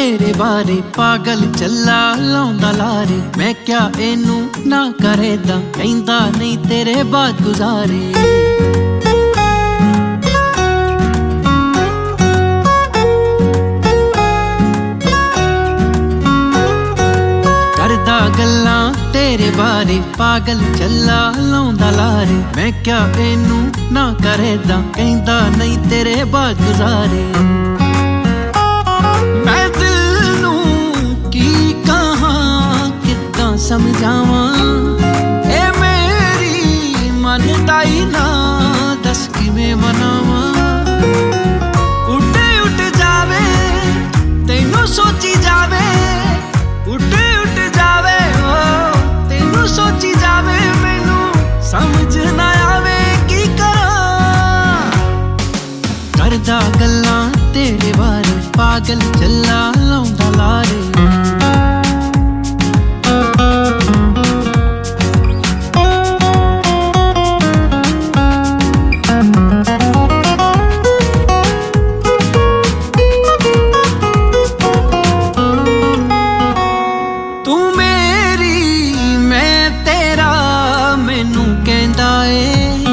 तेरे बारे पागल चला लाउंदा लारे। मैं क्या एनू ना करे दा कहंदा नहीं तेरे बाद गुजारे। करदा गल्लां तेरे बारे पागल चला लाउंदा लारे। मैं क्या एनू ना करे दा कहंदा नहीं तेरे बाद गुजारे। मैं दिल नू की कहां किद्दां समझावां ए मेरी मनदा ही ना दस किवें मनावां। उठ उठ जावे तैनू सोची जावे उठ उठ जावे ओ तैनू सोची जावे मैनू समझ ना आवे की करां। करदा गल्लां तेरे बारे पागल चला लाउंदा लारे। तू मेरी मैं तेरा मैनू कहंदा ए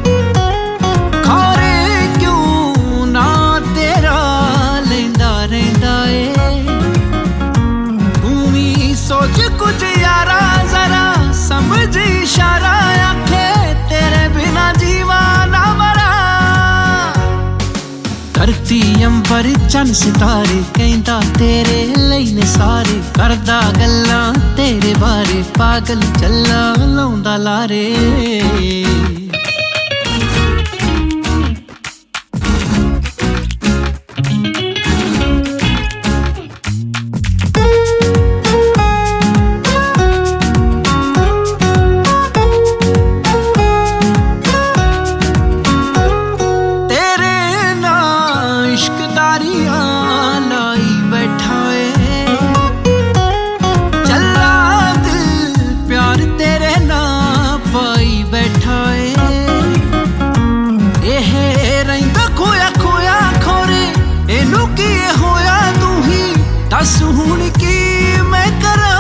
खौरे क्यों ना तेरा लैंदा रहिंदा ए। तू भी सोच कुछ यारा जरा समझ इशारा आखे तेरे बिना जीवा ना मरा। धरती अंबर चन सितारे कहंदा तेरे लई ने सारे। करदा गल्लां तेरे बारे पागल चला लाउंदा लारे। लाई बैठा है चला दिल प्यार तेरे ना पाई बैठा है। एह रहिंदा खोया खोया खोरे एनू की होया तू ही दस हुण की मैं करा।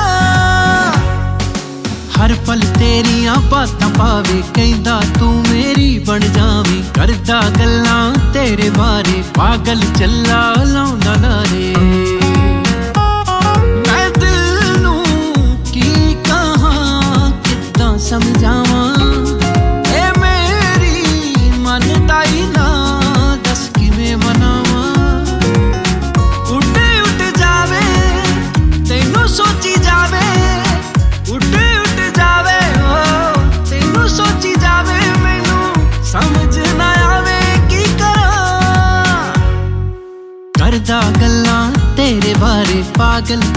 हर पल तेरियां बातां पावे कहंदा तू मेरी बन जावी। करदा गल्लां तेरे बारे पागल चला लाउंदा लारे। मैं दिल नू की कहां किद्दां समझावां ए मेरी मनदा ही ना दस किवें मनावां। उठ उठ जावे तैनू सोची जावे उठ उठ जावे ओ तैनू सोची जावे मैनू समझ ना आवे की करां। करदा गल्लां तेरे बारे पागल